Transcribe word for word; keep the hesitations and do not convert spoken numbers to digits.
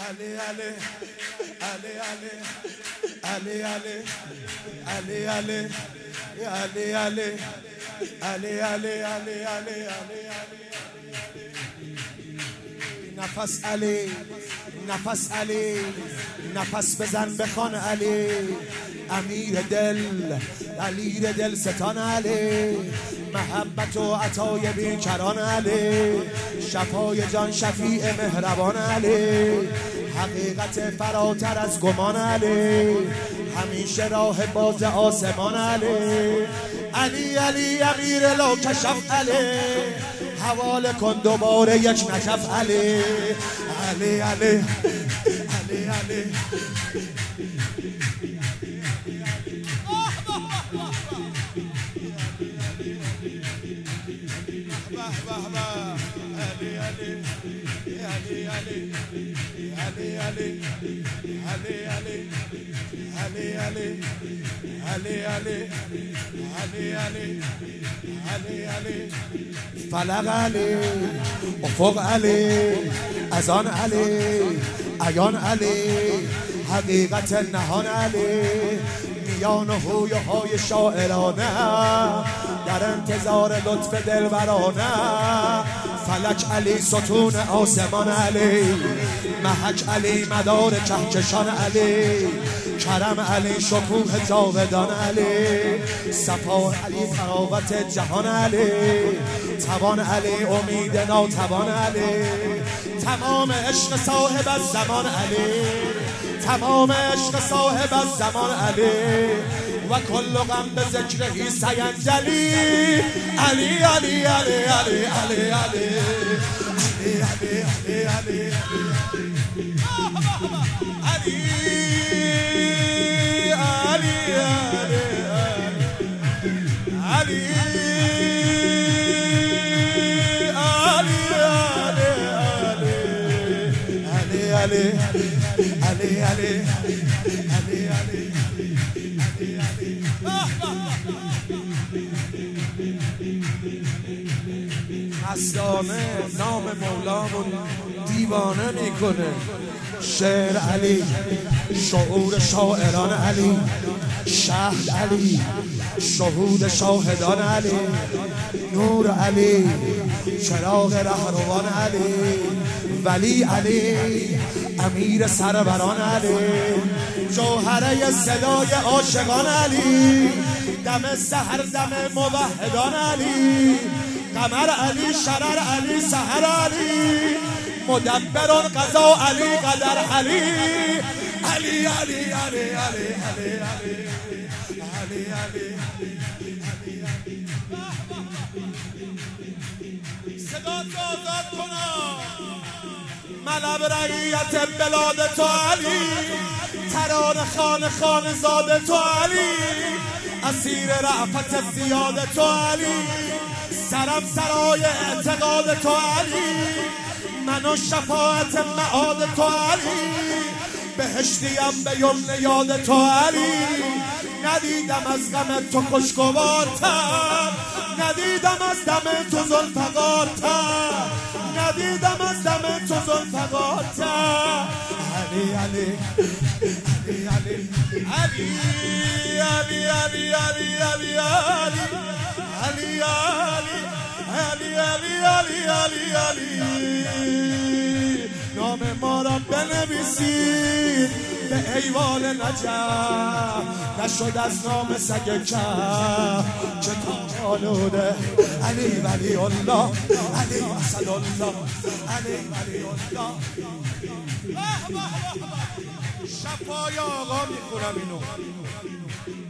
Ali Ali Ali Ali Ali Ali Ali Ali Ali Ali Ali Ali Ali Ali Ali نفس علی نفس علی نفس بزن بخوان علی امیر دل علی دل ستان علی محبت و عطای بیکران علی شفای جان شفیع مهربان علی حقیقت فراتر از گمان علی همیشه راه باز آسمان علی علی علی امیر لا کشف علی حواله کن دوباره یک نکف علی علی علی علی علی علی علی علی علی علی علی علی علی علی علی علی علی علی علی فلق علی افق علی اذان علی عیان علی حقیقت نهان علی میان هوی های شاعرانه در انتظار لطف دلبرانه فلک علی ستون آسمان علی محک علی مدار کهکشان علی کرم علی شکوه جاودان علی صفا علی تراوت جهان علی توان علی امید ناتوان علی تمام عشق صاحب از زمان علی تمام عشق صاحب از زمان علی و کل غم به ذکرهی سینجلی علی علی علی علی علی علی علی علی علی علی علی علی علی علی علی مستانه نام مولامون دیوانه میکنه شعر علی شعور شاعران علی شهد علی شهود شاهدان علی نور علی چراغ رهروان علی ولی علی امیر سروران علی جوهره صدای عاشقان علی دم سحر دم موحدان علی قمر علی شرر علی سحر علی مدبران قضا علی قدر علی علی علی علی علی علی علی علی صدا تو آزاد کنا ملب رعیت بلاد تو علی تران خان خان زاده تو علی اسیر رعفت زیاد تو علی سرم سرای اعتقاد تو علی من و شفاعت معاد تو علی بهشتیم به یمن یاد تو علی ندیدم از غم تو خوشگوارتر ندیدم از دم تو زلفقارتر ندیدم از دم تو زلفقارتر علی علی علی علی علی علی علی علی علی علی علی علی علی علی علی نام ما را بنویسید به ایوان نجف نشد از نام سگ کف چه تا آلوده علی ولی الله علی اسد الله علی ولی الله شفای آقا میخونم اینو